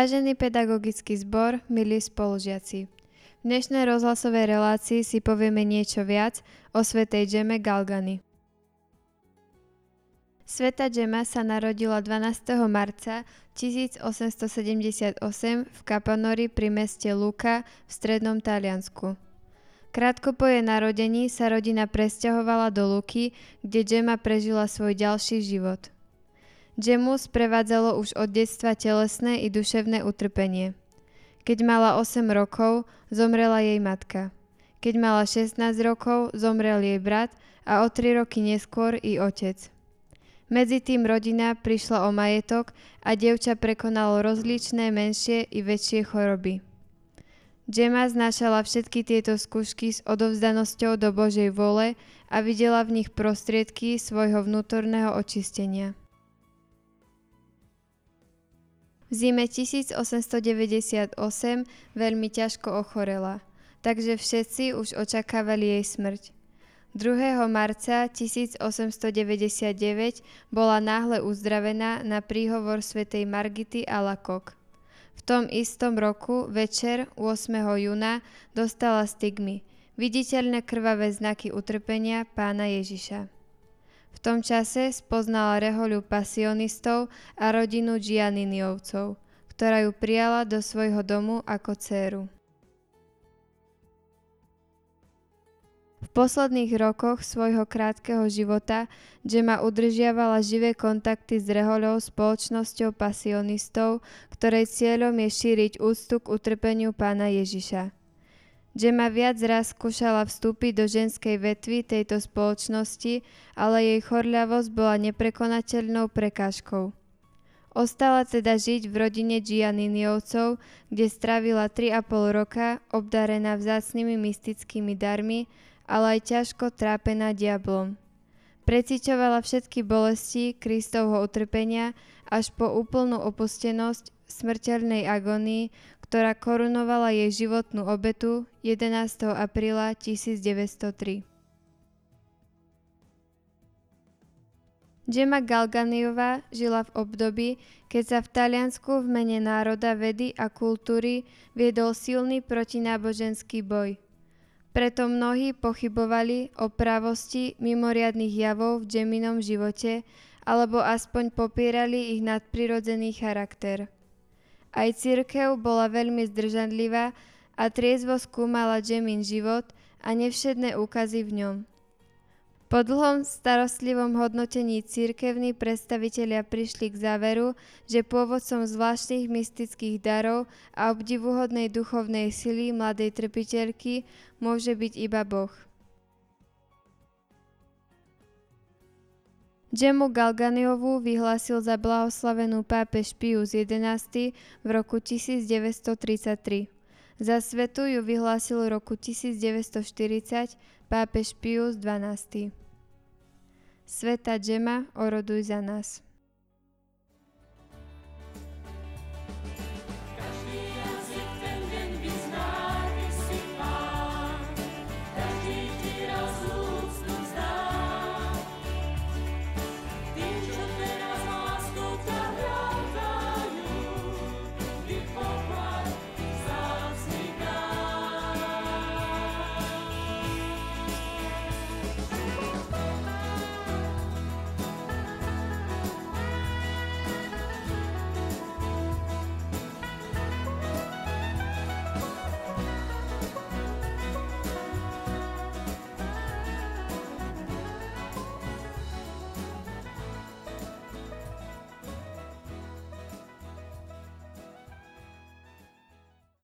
Vážený pedagogický zbor, milí spolužiaci. V dnešnej rozhlasovej relácii si povieme niečo viac o svätej Džeme Galgani. Svätá Džema sa narodila 12. marca 1878 v Caponori pri meste Lucca v strednom Taliansku. Krátko po jej narodení sa rodina presťahovala do Luky, kde Džema prežila svoj ďalší život. Džemu sprevádzalo už od detstva telesné i duševné utrpenie. Keď mala 8 rokov, zomrela jej matka. Keď mala 16 rokov, zomrel jej brat a o 3 roky neskôr i otec. Medzi tým rodina prišla o majetok a dievča prekonalo rozličné menšie i väčšie choroby. Džema znášala všetky tieto skúšky s odovzdanosťou do Božej vôle a videla v nich prostriedky svojho vnútorného očistenia. V zime 1898 veľmi ťažko ochorela, takže všetci už očakávali jej smrť. 2. marca 1899 bola náhle uzdravená na príhovor svätej Margity Alacoque. V tom istom roku večer 8. júna dostala stigmy, viditeľné krvavé znaky utrpenia Pána Ježiša. V tom čase spoznala rehoľu pasionistov a rodinu Gianniniovcov, ktorá ju prijala do svojho domu ako dcéru. V posledných rokoch svojho krátkeho života Džema udržiavala živé kontakty s rehoľou spoločnosťou pasionistov, ktorej cieľom je šíriť úctu k utrpeniu Pána Ježiša. Džema viac raz skúšala vstúpiť do ženskej vetvy tejto spoločnosti, ale jej chorľavosť bola neprekonateľnou prekážkou. Ostala teda žiť v rodine Gianniniovcov, kde strávila 3,5 roka obdarená vzácnymi mystickými darmi, ale aj ťažko trápená diablom. Preciťovala všetky bolesti Kristovho utrpenia až po úplnú opustenosť v smrteľnej agónii, ktorá korunovala jej životnú obetu 11. apríla 1903. Džema Galganiová žila v období, keď sa v Taliansku v mene národa, vedy a kultúry viedol silný protináboženský boj. Preto mnohí pochybovali o právosti mimoriadnych javov v Džeminom živote, alebo aspoň popierali ich nadprirodzený charakter. Aj cirkev bola veľmi zdržanlivá a triezvo skúmala Džemin život a nevšedné úkazy v ňom. Po dlhom starostlivom hodnotení cirkevní predstavitelia prišli k záveru, že pôvodcom zvláštnych mystických darov a obdivuhodnej duchovnej sily mladej trpiteľky môže byť iba Boh. Džemu Galganiovú vyhlásil za blahoslavenú pápež Pius XI v roku 1933. Za svetu ju vyhlásil v roku 1940 pápež Pius XII. Svätá Džema, oroduj za nás.